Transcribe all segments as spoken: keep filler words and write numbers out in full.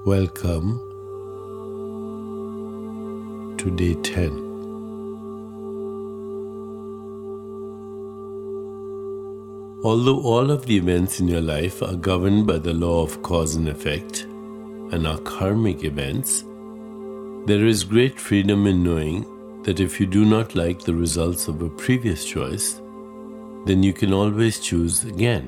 Welcome to day ten. Although all of the events in your life are governed by the law of cause and effect and are karmic events, there is great freedom in knowing that if you do not like the results of a previous choice, then you can always choose again.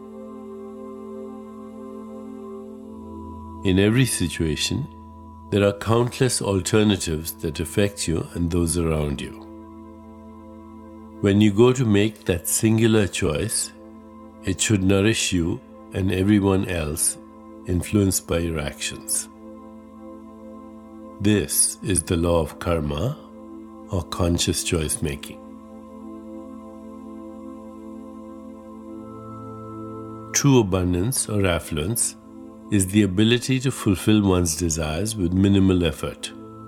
In every situation, there are countless alternatives that affect you and those around you. When you go to make that singular choice, it should nourish you and everyone else influenced by your actions. This is the law of karma or conscious choice making. True abundance or affluence is the ability to fulfill one's desires with minimal effort.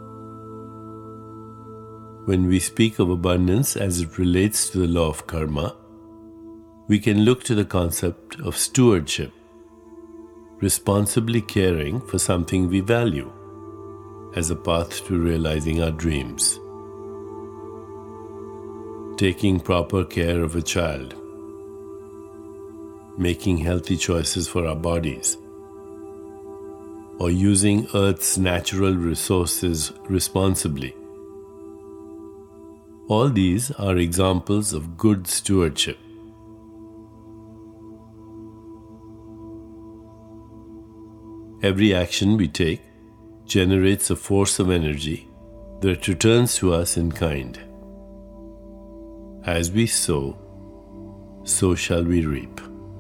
When we speak of abundance as it relates to the law of karma, we can look to the concept of stewardship, responsibly caring for something we value, as a path to realizing our dreams. Taking proper care of a child, making healthy choices for our bodies, or using Earth's natural resources responsibly. All these are examples of good stewardship. Every action we take generates a force of energy that returns to us in kind. As we sow, so shall we reap.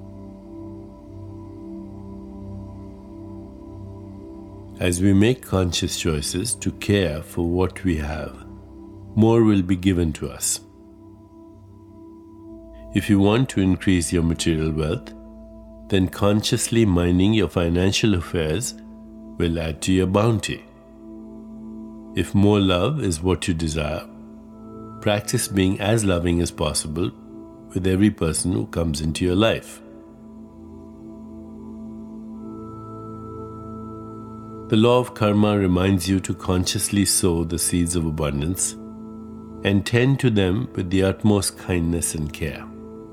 As we make conscious choices to care for what we have, more will be given to us. If you want to increase your material wealth, then consciously minding your financial affairs will add to your bounty. If more love is what you desire, practice being as loving as possible with every person who comes into your life. The law of karma reminds you to consciously sow the seeds of abundance and tend to them with the utmost kindness and care.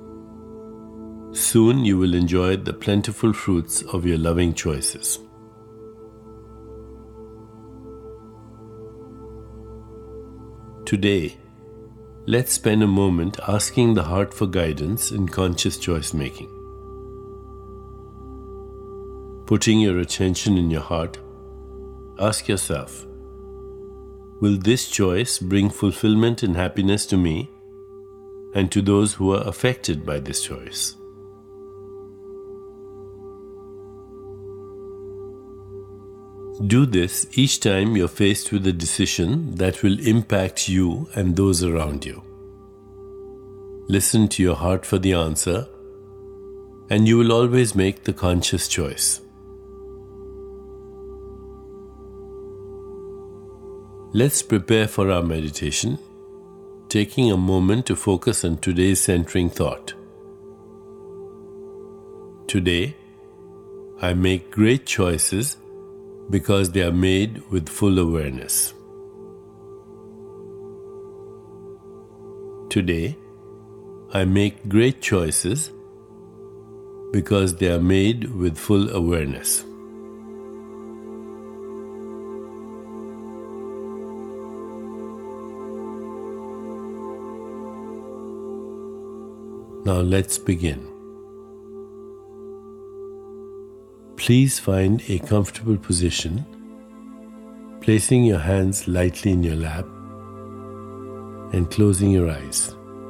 Soon you will enjoy the plentiful fruits of your loving choices. Today, let's spend a moment asking the heart for guidance in conscious choice making. Putting your attention in your heart, ask yourself, will this choice bring fulfillment and happiness to me and to those who are affected by this choice? Do this each time you're faced with a decision that will impact you and those around you. Listen to your heart for the answer, and you will always make the conscious choice. Let's prepare for our meditation, taking a moment to focus on today's centering thought. Today, I make great choices because they are made with full awareness. Today, I make great choices because they are made with full awareness. Now let's begin. Please find a comfortable position, placing your hands lightly in your lap and closing your eyes.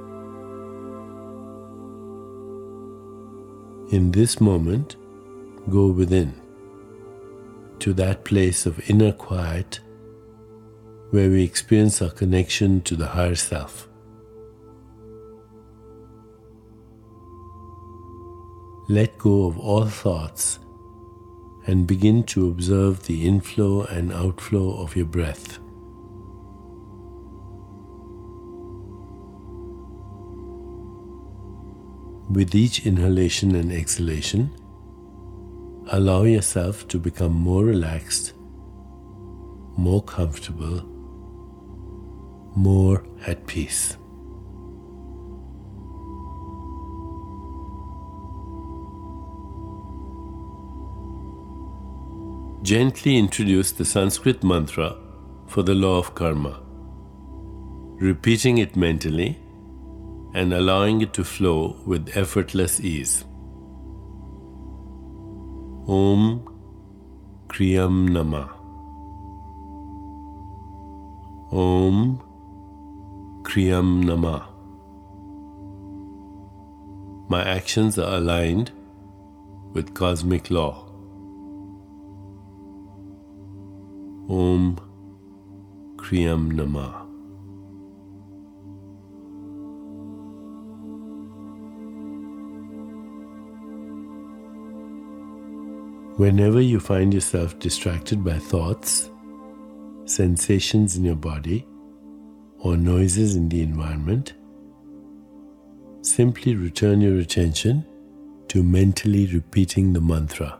In this moment, go within, to that place of inner quiet where we experience our connection to the higher self. Let go of all thoughts and begin to observe the inflow and outflow of your breath. With each inhalation and exhalation, allow yourself to become more relaxed, more comfortable, more at peace. Gently introduce the Sanskrit mantra for the law of karma, repeating it mentally and allowing it to flow with effortless ease. Om Kriyam Namah. Om Kriyam Namah. My actions are aligned with cosmic law. Om Kriyam Namah. Whenever you find yourself distracted by thoughts, sensations in your body, or noises in the environment, simply return your attention to mentally repeating the mantra.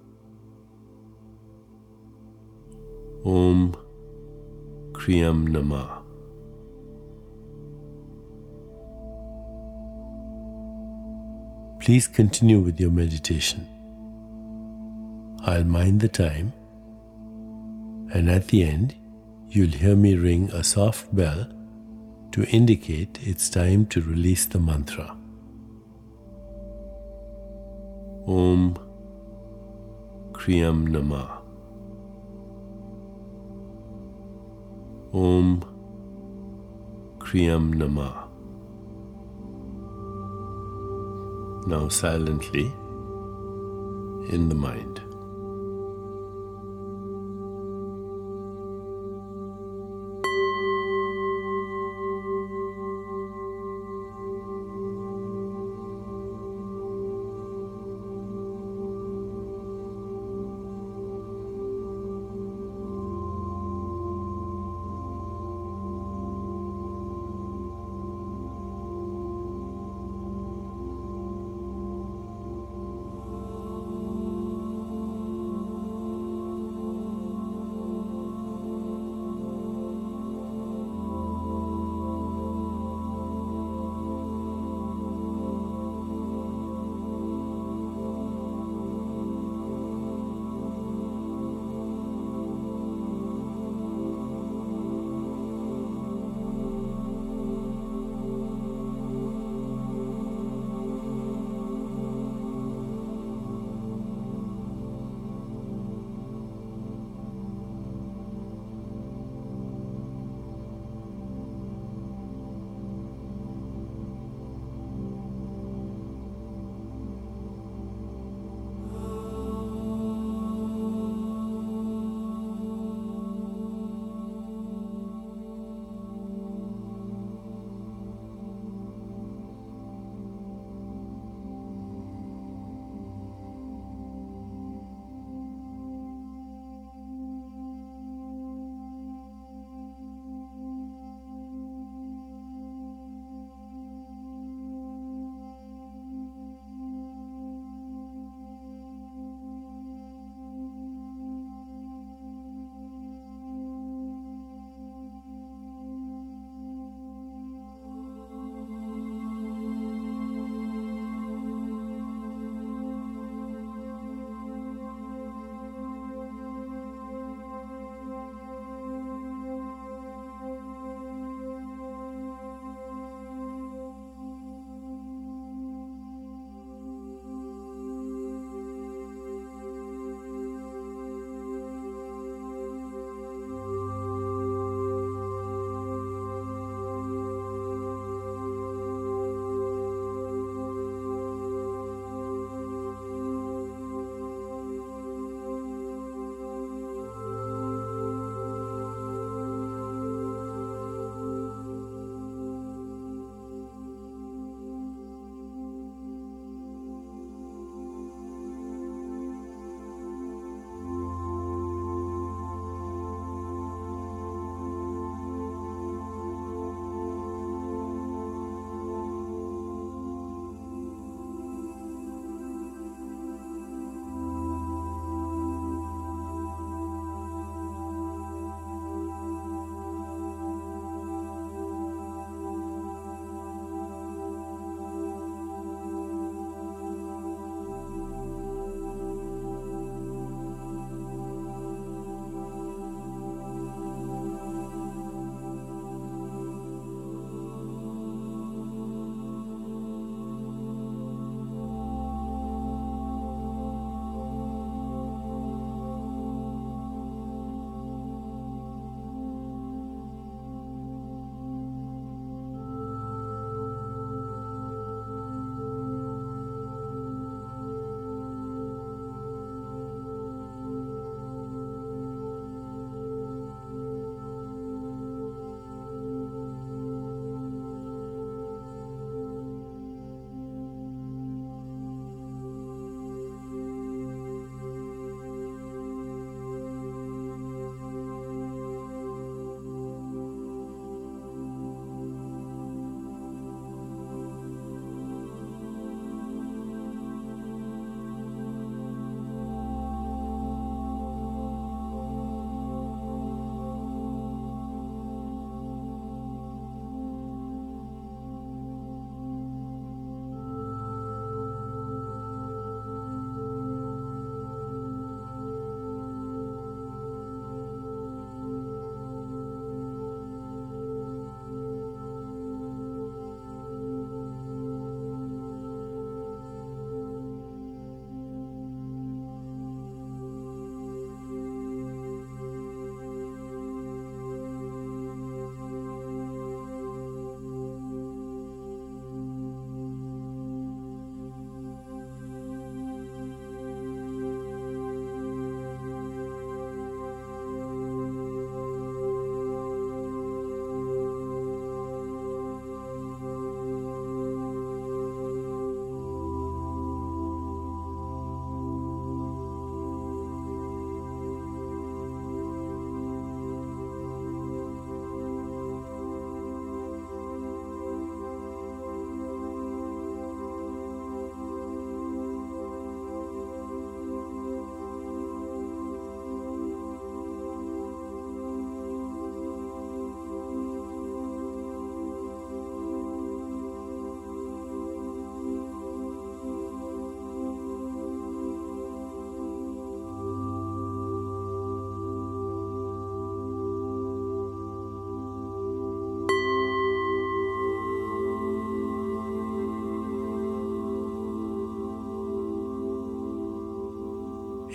Om Kriyam Namah. Please continue with your meditation. I'll mind the time, and at the end, you'll hear me ring a soft bell to indicate it's time to release the mantra. Om Kriyam Namah. Om Kriyam Namah. Now silently in the mind.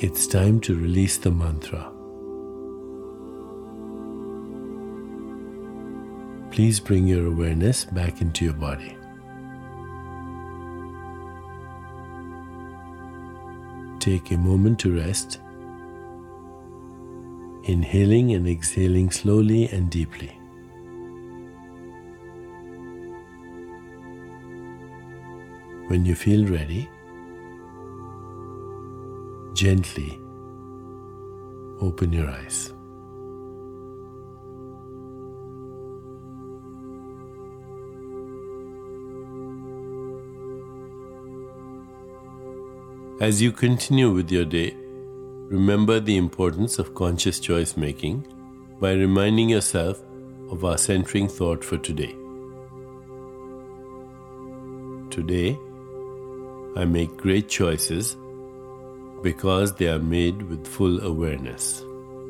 It's time to release the mantra. Please bring your awareness back into your body. Take a moment to rest, inhaling and exhaling slowly and deeply. When you feel ready, gently open your eyes. As you continue with your day, remember the importance of conscious choice making by reminding yourself of our centering thought for today. Today, I make great choices because they are made with full awareness.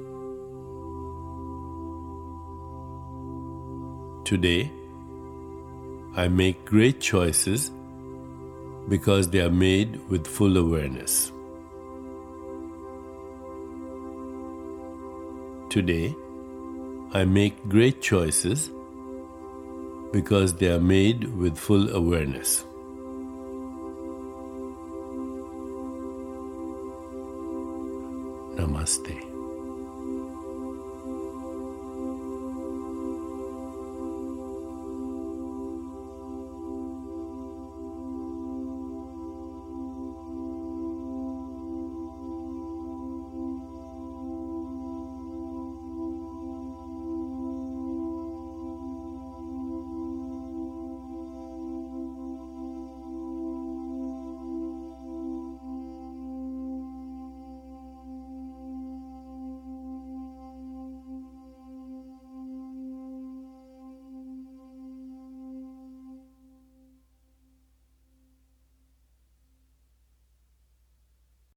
Today, I make great choices because they are made with full awareness. Today, I make great choices because they are made with full awareness. Namaste.